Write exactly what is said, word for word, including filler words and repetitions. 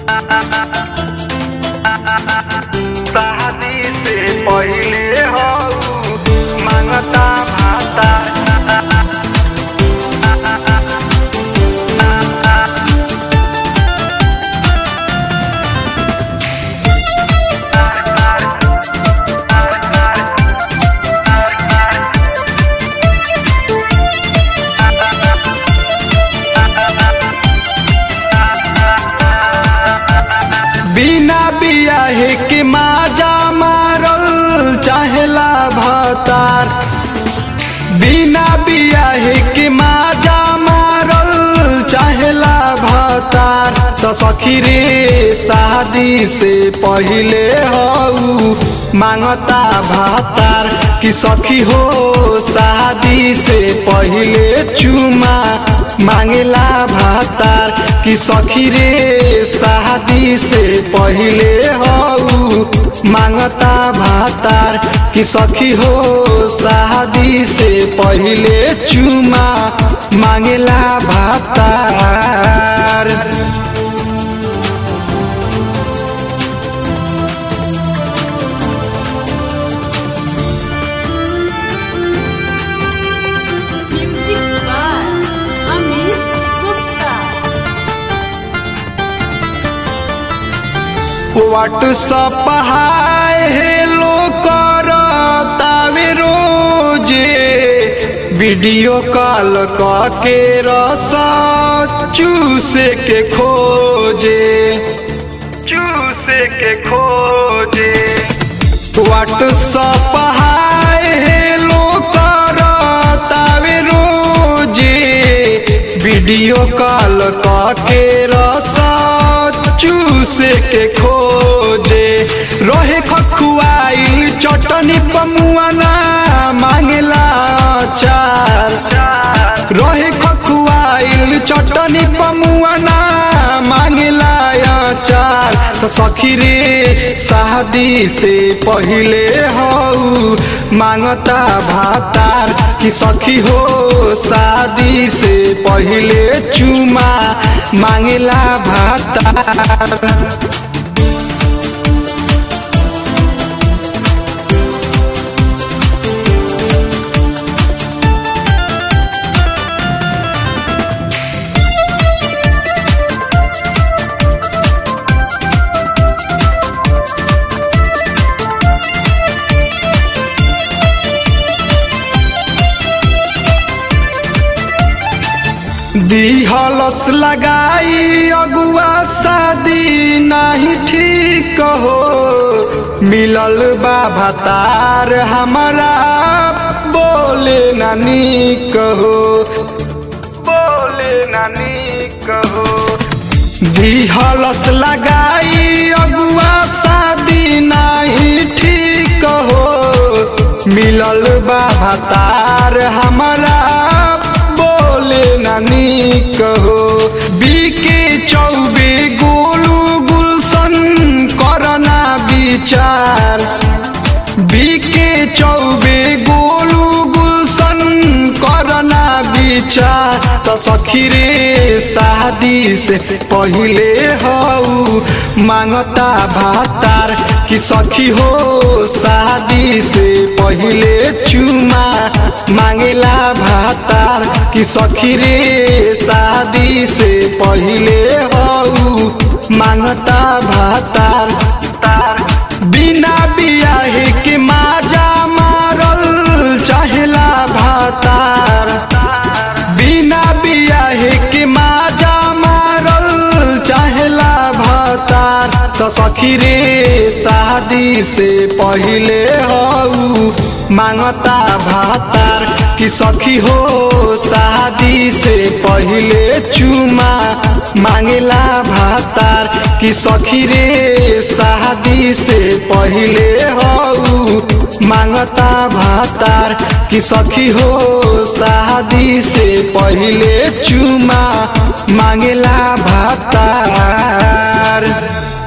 शादी से पहिले हो मांगता भाता। बिना बियाहे के माजा मारल चाहेला भतार। बिना बियाहे के माजा मारल चाहेला भतार। तो सखी रे शादी से पहिले हो मांगता भातार कि सखी हो शादी से पहिले चुमा मांगेला भातार कि सखी रे शादी से पहिले हो मांगता भातार कि सखी हो शादी से पहिले चुमा मांगेला भातार। व्हाट्सएप हाय हेलो करतावे रोजे वीडियो कॉल करके रस चूसे के खोजे चूसे के खोजे। व्हाट्सएप हाय हेलो करतावे रोजे वीडियो कॉल करके रस चूसे के खोजे। रहे खखुआइल चटनी पमुआना मांगेला चार। रहे खखुआइल चटनी पमुआना मांगेला चार। तो सखी रे शादी से पहिले हो मांगता भातार कि सखी हो शादी से पहिले चुमा मांगेला भातार। दिहलस लगाई अगुआ शादी नहीं ठीक हो। मिलल बा भातार हमारा बोले नानी कहो बोले नानी कहो। दिहलस लगाई अगुआ शादी नहीं ठीक हो। मिलल बा भातार हमारा बोले नानी कहो। बीके चौबे गोलू गुलशन करना विचार। बीके चौबे गोलू गुलशन करना विचार। तो सखी रे शादी से पहिले हो मांगता भातार कि सखी हो शादी से पहिले चुमा मांगेला भातार कि सखी रे शादी से पहिले हो मांगता भातार। बिना बियाहे के माजा मारल चाहेला भातार। बिना बियाहे के माजा मारल चाहेला भातार। तो सखी रे शादी से पहिले हो मांगता भातार कि सखी हो शादी से पहिले चुमा मांगेला भातार कि सखी रे शादी से पहिले हो मांगता भातार कि सखी हो शादी से पहिले चुमा मांगेला भातार।